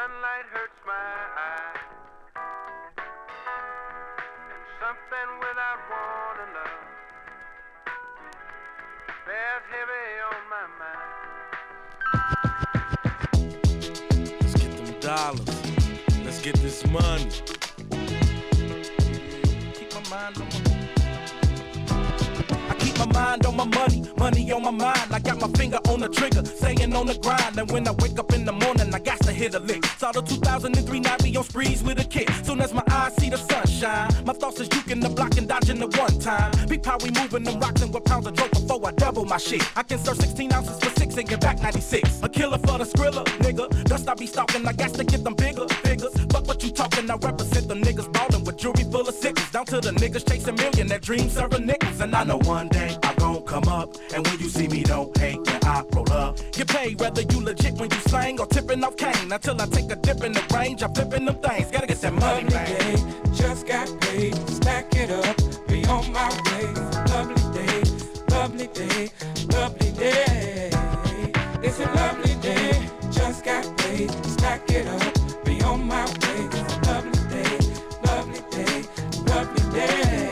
sunlight hurts my eye, and something without warning, love, bears heavy on my mind. Let's get them dollars. Let's get this money. Keep my mind on my mind on my money, money on my mind. I got my finger on the trigger, staying on the grind. And when I wake up in the morning, I got to hit a lick. Saw the 2003 night be on sprees with a kid. Soon as my eyes see the sunshine, my thoughts is juking the block and dodging the one time. Peep how we moving them rocks and with pounds of dope before I double my shit. I can serve 16 ounces for 6 and get back 96. A killer for the skrilla, nigga. Dust I be stalking, I got to get them bigger figures. Fuck what you talking, I represent them niggas ballin' with jewelry full of sickles. Down to the niggas chasing million, that dream serving nickels. And I know one day I'm gon' come up, and when you see me, don't hate when I roll up. Get paid whether you legit when you slang or tipping off cane. Until I take a dip in the range, I'm flipping them things. Gotta get that money, man. Day, just got paid, stack it up, be on my way. Lovely day, lovely day, lovely day. It's a lovely day, just got paid, stack it up, be on my way. Lovely day, lovely day, lovely day.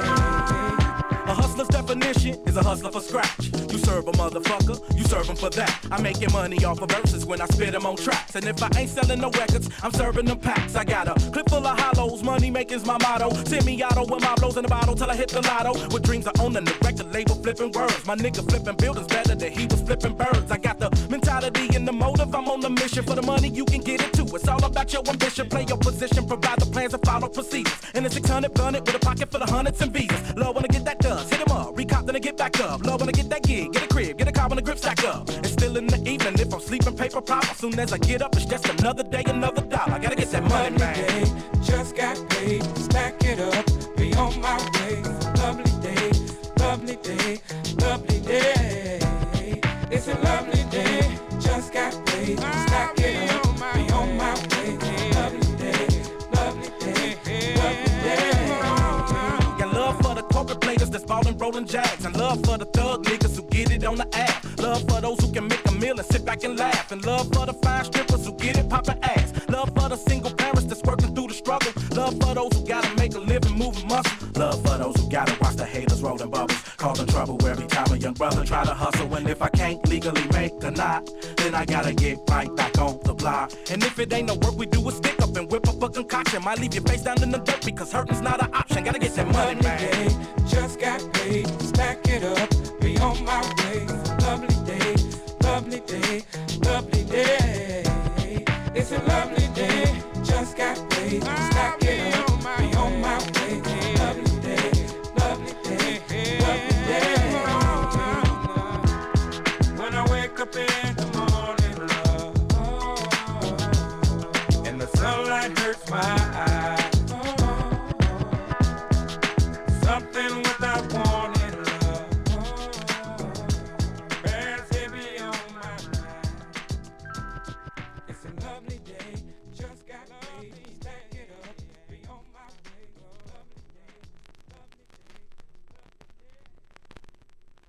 A hustler's definition is a hustler for scratch. You serve a motherfucker, you serve him for that. I'm making money off of verses when I spit them on tracks. And if I ain't selling no records, I'm serving them packs. I got a clip full of hollows, money making's my motto. Semi-auto with my blows in the bottle till I hit the lotto. With dreams of owning the record label, flipping words. My nigga flipping buildings better than he was flipping birds. I got the mentality and the motive, I'm on the mission. For the money you can get it too. It's all about your ambition, play your position, provide the plans and follow procedures. And the 600 gun it with a pocket full of hundreds and visas. Love when I get that done. Hit him up, recop, then I get back up. Love when I get that gig, get a crib, get a car when the grip stack up. It's still in the evening, if I'm sleeping, paper pop. As soon as I get up, it's just another day, another dollar. I gotta get that money, man. Day, just got paid, stack it up, be on my way. Lovely day, lovely day, lovely day. It's a lovely day, just got paid, stack it up, be on my way. Lovely day, lovely day, lovely day. Got love for the corporate players that's ballin' rollin' jags, and love for the thug niggas who get it on the app. Love for those who can make a meal and sit back and laugh, and love for the fine strippers who get it poppin' ass. Love for the single parents that's working through the struggle. Love for those who gotta make a living moving muscle. Love for those who gotta watch the haters rollin' bubbles, causing trouble every time a young brother try to hustle. And if I can't legally make a knot, then I gotta get right back on the block. And if it ain't no work, we do a stick up and whip up a concoction. Might leave your face down in the dirt because hurting's not an option. Gotta get that money, man. Day, just got paid, stack it up, be on my way. Lovely day, lovely day, lovely day. It's a lovely day, just got paid, stack it up, be on my way. Lovely day, lovely day, lovely day. When I wake up in the morning, love, and the sunlight hurts my